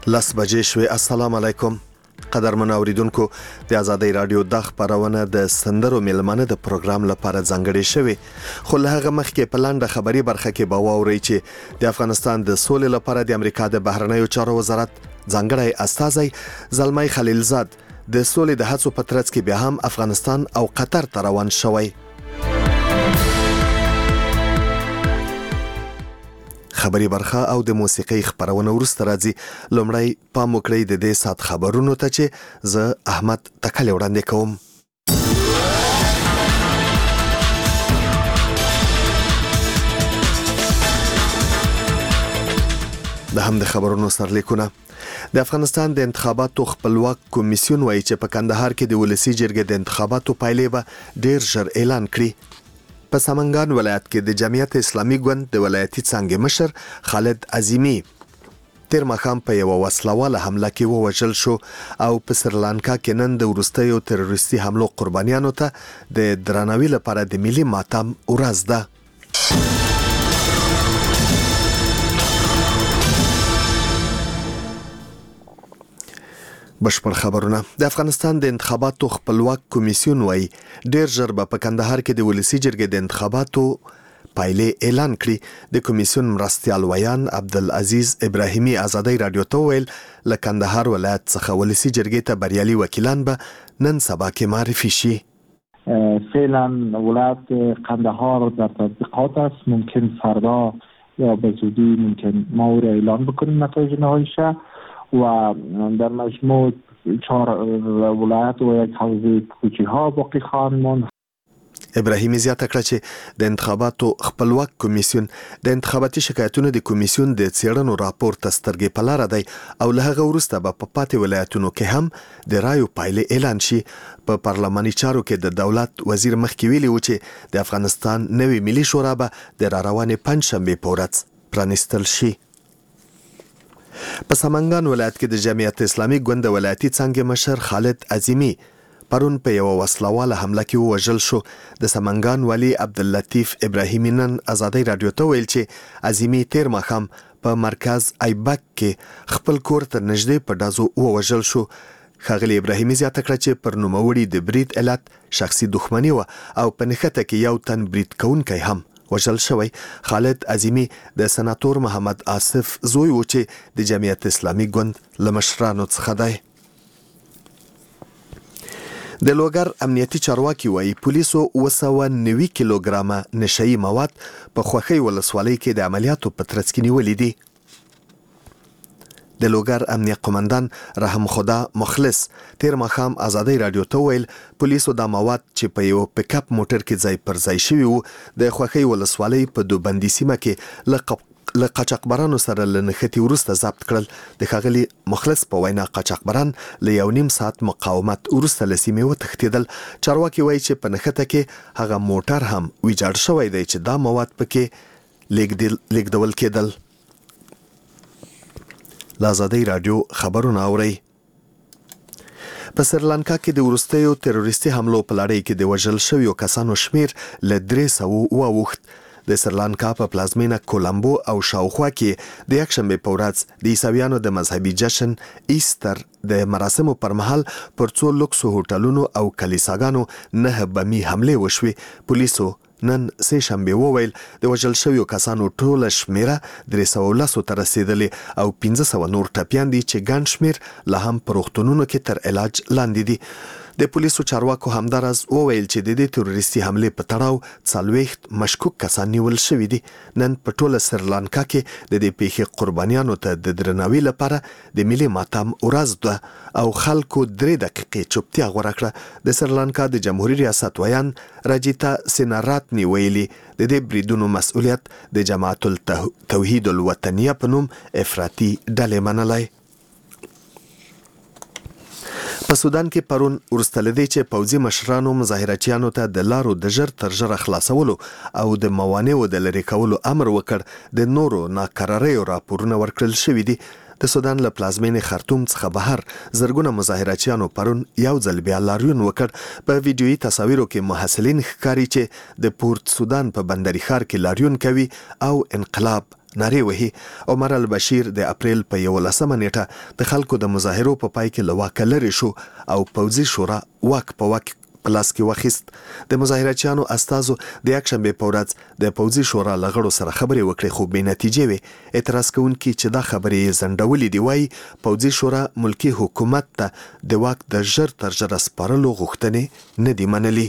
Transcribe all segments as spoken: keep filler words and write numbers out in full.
لس بجې شوې. السلام علیکم قدرمن اوریدونکو، د آزادۍ رادیو د خبرونه د سندرو میلمانه د پروګرام لپاره ځانګړې شوې، خو له هغه مخکې په لاندې خبري برخه کې به واورئ چې د افغانستان د سولې لپاره د امریکا د بهرنیو چارو وزارت ځانګړی استازی زلمی خلیلزاد د سولې د هڅو په ترڅ کې بیا هم افغانستان او قطر ته روان شوی. خبري برخه او د موسیقي خبرونه ورسته راځي. لومړی پام وکړئ د دې سات خبرونو ته چې زه احمد تکل وړاندې کوم. د هم د خبرونو سرلیکونه. د افغانستان د انتخاباتو خپلواک کمیسیون وایي چې په کندهار کې د ولسی جرګې د انتخاباتو پایلې به ډیر ژر اعلان کړي. په سمنګان ولایت کې د جمعیت اسلامي ګوند د ولایتي څانګې مشر خالد عظیمی تیر ماښام په یوه وسلواله حمله کې ووژل شو او په سریلانکا کې نن د وروستیو تروریستي حملو قربانیانو ته د درناوي لپاره د ملي ماتم ورځ ده. بشپړ خبرونه. د افغانستان د انتخاباتو خپلواک کمیسیون وایي ډیر ژر به په کندهار کې د ولسی جرګې د انتخاباتو پایلې اعلان کړي. د کمیسیون مرستیال ویان عبدالعزیز ابراهیمی آزادۍ رادیو ته ویل له کندهار ولایت څخه ولسی جرګې ته بریالي وکیلان به نن سبا کې معرفي شي. فعلا ولایت قندهار در تطبیقات است. ممکن فردا یا به زودی ممکن ما او را اعلان بکنیم نتایج نهاییش و در مجموع چهار ولایت و یک حوزه کوچی ها باقی خواهند ماند. ابراهیمی زیاته کړه چې د انتخاباتو خپلواک کمیسیون د انتخاباتي شکایتونو د کمیسیون د څېړنو راپور ته سترګې په لاره دی او له هغه وروسته به په پاتې ولایتونو کې هم د رایو پایلې اعلان شي. په پارلماني چارو کې د دولت وزیر مخکې ویلي و چې د افغانستان نوې ملي شورا به د راروانې پنجشنبې په ورځ پرانیستل شي. په سمنګان ولایت کې د جمعیت اسلامي ګوند د ولایتي څانګې مشر خالد عظیمی پرون په یوه وسلواله حمله کې ووژل شو. د سمنګان والي عبداللطیف ابراهیمی نن آزادۍ رادیو ته ویل چې عظیمی تیر ماښام په مرکز ایبک کې خپل کور ته نږدې په ډازو ووژل شو. ښاغلي ابراهیمی زیاته کړه چې پر نوموړي د برید علت شخصي دښمني وه او په نښته کې یو تن برید کوونکی هم وژل شوی. خالد عظیمی د سناتور محمد آصف زوی و چې د جمعیت اسلامي ګوند له مشرانو څخه دی. د لوګر امنیتي چارواکي وایي پولیسو اوه سوه نوي کیلوګرامه نشهیي مواد په خوښۍ ولسوالۍ کې د عملیاتو په ترڅ کې نیولي دي. د لوګر امنیه قومندان رحم خدا مخلص تیر ماښام آزادۍ رادیو ته ویل پولیسو دا مواد چې په یو پیک اپ موټر کې ځای پر ځای شوي وو د خوښۍ ولسوالۍ په دوبندي سیمه کې له قاچاقبرانو سره له نښتې وروسته ضبط کړل. د ښاغلي مخلص په وینا قاچاقبران له یو نیم ساعت مقاومت وروسته له سیمې وتښتېدل. چارواکي وایي چې په نښته کې هغه موټر هم ویجاړ شوی دی چې دا مواد پکې لیږدول کېدل. آزادۍ رادیو خبرونه اورئ. په سریلانکا کې د وروستیو تروریستي حملو په لړۍ کې د وژل شویو کسانو شمیر له درې سوو واوښت. د سریلانکا په پلازمینه کولمبو او شاوخوا کې د یکشنبې په ورځ د عیسویانو د مذهبي جشن ایستر د مراسمو پر مهال پر څو لوکسو هوټلونو او کلیساګانو نه بمي حملې وشوې. پولیسو نن سه شنبه وویل د وژل شویو کسانو ټوله شمیره درې سوه لسو ته رسېدلې او پنځه سوه نور ټپیان دي چې ګڼ شمیر لا هم په روغتونونو کې تر علاج لاندې دي. د پولیسو چارواکو همداراز وویل چې د دې تروریستي حملې په تړاو څلوېښت مشکوک کسان نیول شوي دي. نن په ټوله سریلانکا کې د دې پیښې قربانیانو ته د درناوي لپاره د ملي ماتم ورځ ده او خلکو درې دقیقې چوپتیا غوره کړه. د سریلانکا د جمهوریت ریاست ویان راجیتا سیناراتنی ویلي د دې بریدونو مسؤلیت د جماعت التوحید الوطنیه په نوم افراطي ډلې منلی. په سودان کې پرون وروسته له دې چې پوځي مشرانو مظاهرچیانو ته د لارو د ژر تر ژره خلاصولو او د موانعو د لرې کولو امر وکړ، د نورو ناکراریو راپورونه ورکړل شوي دي. د سودان له پلازمینې خرطوم څخه بهر زرګونه مظاهرچیانو پرون یو ځل بیا لاریون وکړ. په ویډیویي تصاویرو کې محصلین ښکاري چې د پورت سودان په بندري ښار کې لاریون کوي او انقلاب نارې وهي. عمر البشیر د اپریل په یولسمه نیټه د خلکو د مظاهرو په پای کې له واکه لرې شو او پوځي شورا واک په واک په لاس کې واخیست. د مظاهرچیانو استازو د یکشنبې په ورځ د پوځي شورا له غړو سره خبرې وکړې خو بې نتیجې وې. اعتراض کوونکي چې دا خبرې یې ځنډولې دي وایي پوځي شورا ملکي حکومت ته د واک د ژر تر ژره سپارلو غوښتنې نه دي منلي.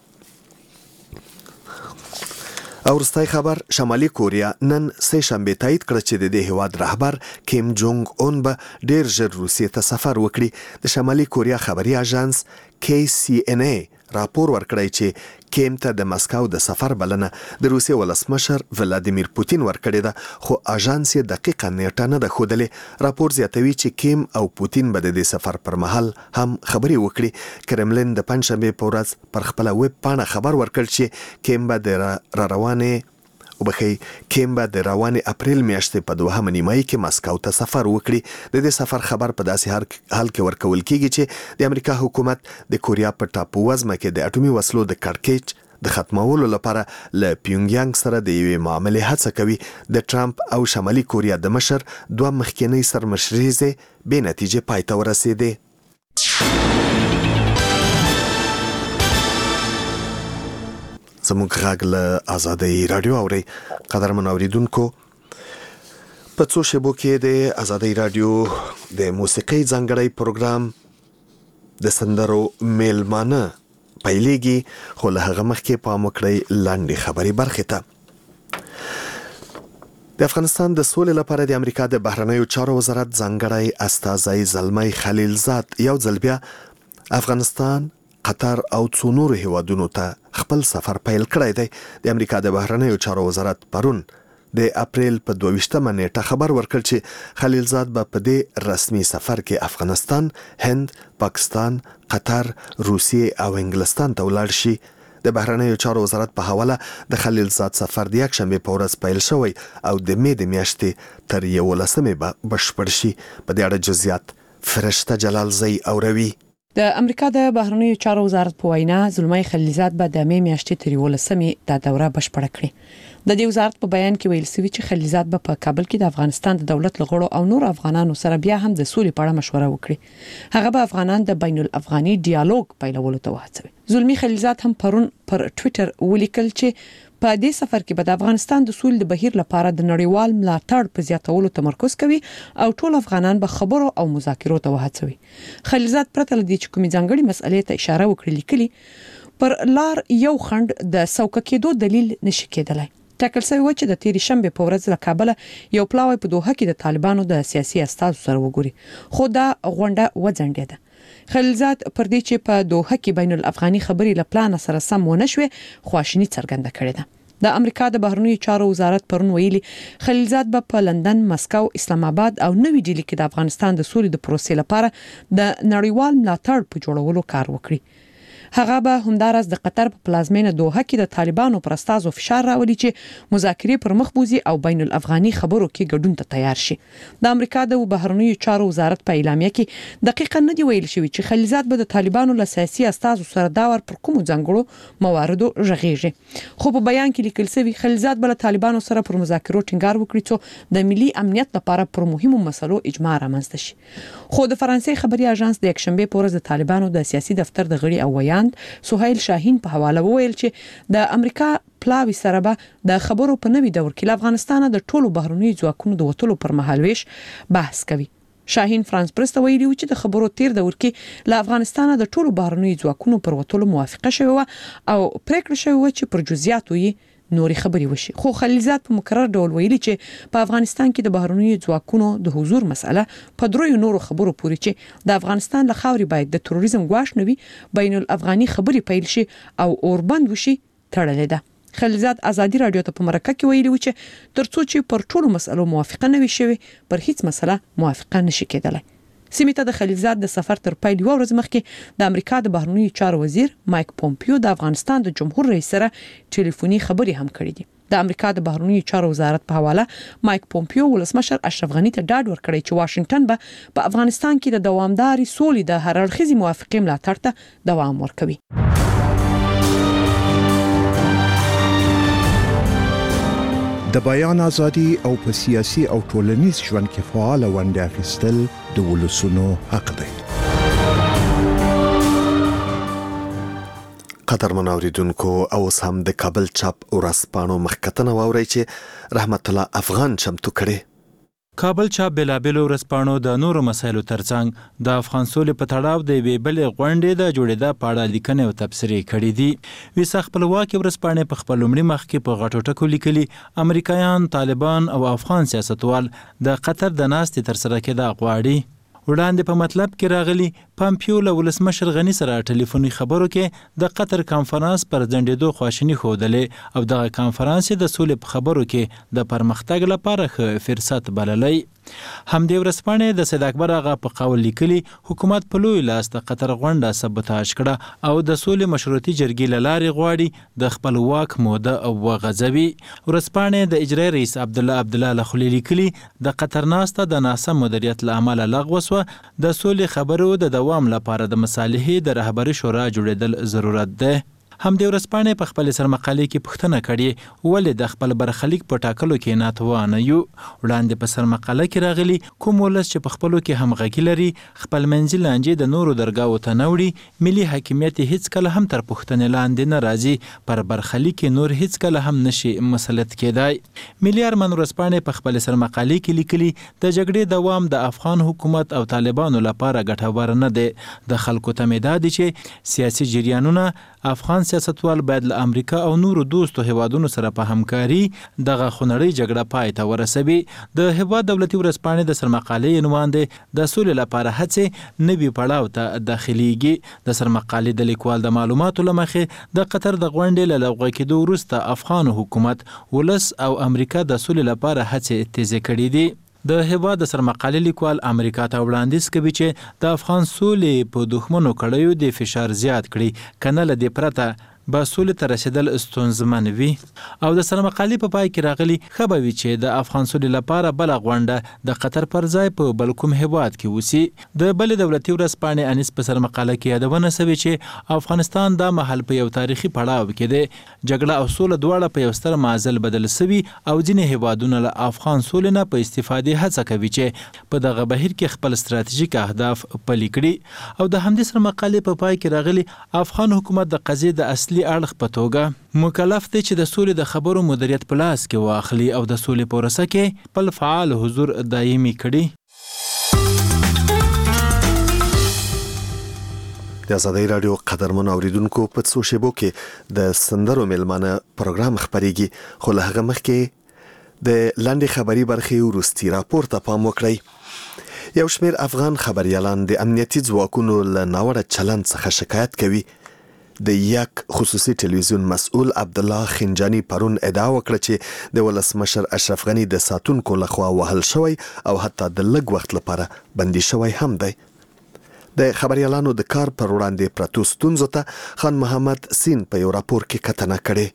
او وروستی خبر، شمالي کوریا نن سه شنبې تایید کړه چې د دې هیواد رهبر کیم جونګ اون به ډیر ژر روسیې ته سفر وکړي. د شمالي کوریا خبري اژانس کی سی ان ای راپور ورکړی چې کیم ته د مسکو د سفر بلنه د روسیې ولسمشر ولادیمیر پوتین ورکړې ده خو اژانس یې دقیقه نیټه نه ده ښودلې. راپور زیاتوي چې کیم او پوتین به د دې سفر پر مهال هم خبرې وکړي. کرملین د پنځشنبې په ورځ پر خپله ویب پاڼه خبر ورکړ چې کیم به د را روانې وبخي کیم به د روانې اپریل میاشتې په دوهمه نیمایي کې مسکو ته سفر وکړي. د دې سفر خبر په داسې حال کې ورکول کیږي چې د امریکا حکومت د کوریا په ټاپو وزمه کې د اټومي وسلو د کړکېچ د ختمولو لپاره له پیونګیانګ سره د یوې معاملې هڅه کوي. د ټرمپ او شمالي کوریا د مشر دوه مخکینی سرمشریزې بې نتیجې پای ته ورسېدې. زموږ غږ له آزادۍ رادیو اورئ. قدرمن اوریدونکو، په څو شیبو کې د آزادۍ رادیو د موسیقۍ ځانګړی پروګرام د سندرو میلمانه پیلېږي، خو له هغه مخکې پام وکړئ لاندې خبري برخې ته. د افغانستان د سولې لپاره د امریکا د بهرنیو چارو وزارت ځانګړی استازی زلمی خلیلزاد یو ځل بیا افغانستان، قطر او څو نورو هیوادونو ته خپل سفر پیل کړی دی. د امریکا د بهرنیو چارو وزارت پرون د اپریل په دویشتمه نیټه خبر ورکړ چې خلیلزاد به په دې رسمي سفر کې افغانستان، هند، پاکستان، قطر، روسیې او انګلستان ته ولاړ شي. د بهرنیو چارو وزارت په حواله د خلیلزاد سفر د یکشنبې په ورځ پیل شوی او د مې د میاشتې تر یولسمې به بشپړ شي. په دې اړه جزئیات فرشته جلالزی اوروي. د امریکا د بهرنیو چارو وزارت په وینا زلمی خلیلزاد به د مې میاشتې تر یولسمې د دوره بشپړه کړي. د دې وزارت په بیان کې ویل شوی چې خلیلزاد به په کابل کې د افغانستان د دولت لغړو او نور افغانانو سره بیا هم د سولې په اړه مشوره وکړي. هغه به افغانان د بین الافغاني ډیالوګ پیلولو ته وهڅوي. زلمی خلیلزاد هم پرون پر ټوئیټر ولیکل چې په دې سفر کې به د افغانستان د سولې د بهیر لپاره د نړیوال ملاتړ په زیاتولو تمرکز کوي او ټول افغانان به خبرو او مذاکرو ته وهڅوي. خلیلزاد پرته لدې چې کومې ځانګړي مسئلې ته اشاره وکړي لیکلي پر لار یو خند د سوکه کېدو دلیل نشي کېدلای. ټاکل شوی و چې د تیرې شنبې په ورځ له کابل یو پلاوی په دوحه کې د طالبانو د سیاسي استازو سره وګوري، خو دا غونډه وځنډېده. خلیلزاد پر دې چې په دوحه کې بین الافغاني خبرې له پلان سره سم ونه شوې خواشیني څرګنده کړې ده. د امریکا د بهرنیو چارو وزارت پرون ویلي خلیلزاد به په لندن، مسکو، اسلام آباد او نوې ډیلي کې د افغانستان د سولې د پروسې لپاره د نړیوال ملاتړ په جوړولو کار وکړي. هغه به همدارس د قطر په پلازمینه دوحه کې د طالبانو پر استازو فشار راولي چې مذاکرې پر مخ بوزي او بین الافغاني خبرو کې ګډون ته تیار شي. د امریکا د بهرنیو چارو وزارت په اعلامیه کې دقیقاً نه دی ویل شوی چې خلیلزاد به د طالبانو له سیاسي استازو سره دا ور پر کوم ځانګړو مواردو ژغېږي. خو په بیان کې لیکل شوی خلیلزاد به له طالبانو سره پر مذاکرو ټینګار وکړي چې د ملي امنیت لپاره پر مهمو مسلو اجماع رامنځته شي. خو د فرانسې خبري اژانس د یکشنبې په ورځ د طالبانو د سیاسي دفتر د غړي او سهیل شاهین په حواله وویل چې د امریکا پلاوی سره به د خبرو په نوي دور کې له افغانستانه د ټولو بهرنیو ځواکونو د وټولو پر مهال ویش بحث کوي. شاهین فرانس پرس ته ویلي چې د خبرو تیر دور کې له افغانستانه د ټولو بهرنیو ځواکونو پر وټولو موافقه شوه او پریکړه شوه چې پر جزئیاتو یې نوري خبري وشي. خو خلیلزاد په مکرر ډول ویلي چې په افغانستان کې د بهرنیو ځواکونو د حضور مسله په دروي نورو خبرو پورې چې د افغانستان له خاورې باید د تروریزم ګواښ نوي بین الافغاني خبري پیل شي او اوربند وشي تړلې ده. خلیلزاد ازادي رادیو ته په مرکه کې ویلي چې ترڅو چې پر ټولو مسلو موافقه نه وي شوی پر هیڅ مسله موافقه نشي کېدلای. سیمې ته د خلیلزاد د سفر تر پیل یو ورځ مخکې د امریکا د بهرنیو چارو وزیر مایک پومپیو د افغانستان د جمهور رئیس سره ټلیفوني خبرې هم کړې دي. د امریکا د بهرنیو چارو وزارت په حواله مایک پومپیو ولسمشر اشرف غنی ته ډاډ ورکړی چې واشنگټن به په افغانستان کې د دوامداري سولې د هر اړخیزې موافقې ملاتړ ته دوام ورکوي. د بیان ازادي او په سیاسي او ټولنیز ژوند کې فعال ونډه اخیستل د ولسونو حق دی. قدرمن اوریدونکو، اوس هم د کابل چاپ ورځپاڼو مخکتنه واورئ چې رحمت الله افغان چمتو کړي. کابل چاپ بېلابېلو ورځپاڼو د نورو مسایلو ترڅنګ د افغان سولې په تړاو د یوې بلې غونډې د جوړېدا په اړه لیکنې او تبصرې کړي دي. ویسا خپلواکې ورځپاڼې په خپل لومړي مخ کې په غټو ټکو لیکلي امریکایان، طالبان او افغان سیاستوال د قطر د ناستې ترسره کېدا غواړي. وړاندې په مطلب کې راغلي پامپیو له ولسمشر غني سره ټلیفوني خبرو کې د قطر کانفرنس پر ځنډېدو خواشیني ښودلې او دغه کانفرنس د سولې په خبرو کې د پرمختګ لپاره ښه فرصت بللی. همدې ورځپاڼې د سید اکبر آغا په قول لیکلي حکومت په لوی لاس د قطر غونډه سبوتاژ کړه او د سولې مشروطي جرګې له لارې غواړي د خپل واک موده وغځوي. ورځپاڼې د اجرایي رئیس عبدالله عبدالله له خولې لیکلي د قطر ناسته د ناسم مدیریت له امله لغوه سوه. د سولې خبرو د دوام لپاره د مصالحې د رهبري شورا جوړېدل ضرورت دی. همدې ورځپاڼې په خپل سرمقالې کې پوښتنه کړې ولې د خپل برخلیک په ټاکلو کې ناتوانه یو. وړاندې په سرمقاله کې راغلي کوم ولس چې په خپلو کې همغږي لري خپل منځي لانجې د نورو درګاو ته نه وړي، ملي حاکمیت هیڅکله هم تر پوښتنې لاندې نه راځي، پر برخلیک نور هیڅکله هم نشي مسلط کېدای. ملي ارمان ورځپاڼې په خپل سرمقالې کې لیکلي د جګړې دوام د افغان حکومت او طالبانو لپاره ګټور نه دی. د خلکو تمه دا دي چې سیاسي جریانونه افغان سیاستوال باید له امریکا او نورو دوستو هیوادونو سره په همکاري دغه خونړۍ جګړه پای ته ورسوي. د هیواد دولتي ورځپاڼې د سرمقالې عنوان دی د سولې لپاره هڅې نوي پړاو ته داخليږي. د سرمقالې د لیکوال د معلوماتو له مخې د قطر د غونډې له لغوه کېدو وروسته افغان حکومت، ولس او امریکا د سولې لپاره هڅې تیزې کړې دي. د هیواد د سرمقالې لیکوال امریکا ته وړاندیز کوي چې د افغان سولې په دښمنو کړیو د فشار زیات کړي، کنه له دې پرته به سولې ته رسیدل ستونزمن وي. او د سرمقالې په پای کې راغلي ښه به وي چې د افغان سولې لپاره بله غونډه د قطر پر ځای په بل کوم هیواد کې وسي. د بلې دولتي ورځپاڼې انیس په سرمقاله کې یادونه سوې چې افغانستان دا مهال په یو تاریخي پړاو کې دی. جګړه او سوله دواړه په یو ستر معضل بدل سوي او ځینې هیوادونه له افغان سولې نه په استفادې هڅه کوي چې په دغه بهیر کې خپل ستراتیژیک اهداف پلي کړي. او د همدې سرمقالې په پای کې راغلي افغان حکومت د قضیې د اصلي اړخ په توګه مکلف دی چې د سولې د خبرو مدیریت په لاس کې واخلي او د سولې پروسه کې خپل فعال حضور دایمي کړي. د آزادۍ راډیو قدرمن اوریدونکو په څو شیبو کې د سندرو میلمانه پروګرام خبريږي، خو له هغه مخکې د لاندې خبري برخې وروستي راپور ته پام وکړئ. یو شمېر افغان خبريالان د امنیتي ځواکونو له ناوړه چلند څخه شکایت کوي. د یک خصوصي ټلویزیون مسؤل عبدالله خنجانی پرون ادعا وکړه چې د ولسمشر اشرف غنی د ساتونکو لخوا وهل شوی او حتی د لږ وخت لپاره بندي شوی هم دی. د خبريالانو د کار پر وړاندې پرتو ستونزو ته خان محمد سین په یو راپور کې کتنه کړې.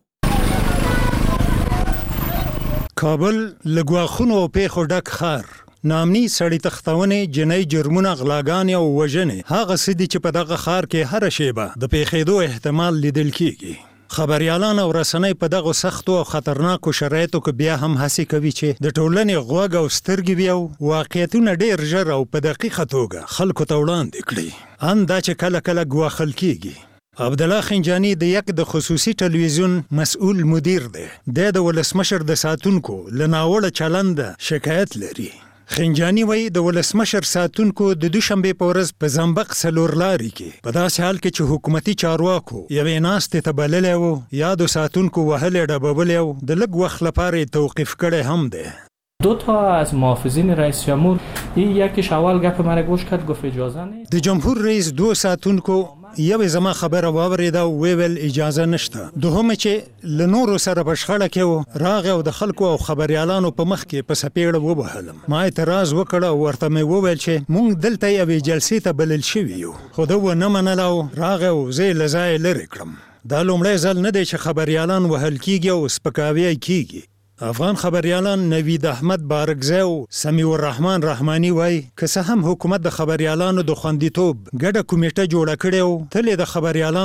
کابل لګواخونو او پیښو ډک ښار، نامني سړی تختونې، جنۍ جرمونه، غلاګانې او وژنې هغه څه دي چې په دغه ښار کې هره شیبه د پیښېدو احتمال لیدل کېږي. خبريالان او رسنۍ په دغه سختو او خطرناکو شرایطو کې بیا هم هڅې کوي چې د ټولنې غوږ او سترګې وي او واقعیتونه ډېر ژر او په دقیقه توګه خلکو ته وړاندې کړي. ان دا چې کله کله ګواښل کېږي. عبدالله خنجانی د یک د خصوصي ټلویزیون مسؤل مدیر دی. د ولسمشر د ساتونکو له ناوړه چلند شکایت لري. خنجانی وایي د ولسمشر ساتونکو د دوشنبه په ورځ په زنبق څلور لارې کې په داسې حال کې چې حکومتي چارواکو یوې ناستې ته بللی و، یا د ساتونکو وهلې ډبولی او د لږ وخت لپاره یې توقیف کړی هم دی. دو تا از محافظین رئیس جمهور یکیش اول گپ مرا گوش کرد گفت اجازه نیست. د جمهور رئیس دو ساتونکو یو زما خبره واورېده او ویل اجازه نشته. دوهم چې له نورو سره په شخړه کې و، راغی او د خلکو او خبريالانو په مخ کې په سپېړه وبهلم. ما اعتراض وکړ او ورته مې وویل چې مونږ دلته یوې جلسې ته بلل شوي یو، خو ده ونه منله او راغی او زه یې له ځایه لرې کړم. دا لومړی ځل نه دی چې خبريالان وهل کېږي او سپکاوی کېږي. افغان خبريالان نوید احمد بارکزی او سمیع الرحمن رحمانی وای که څه هم حکومت د خبريالانو د خوندیتوب ګډه کمیټه جوړه کړې او تل د خبريالانو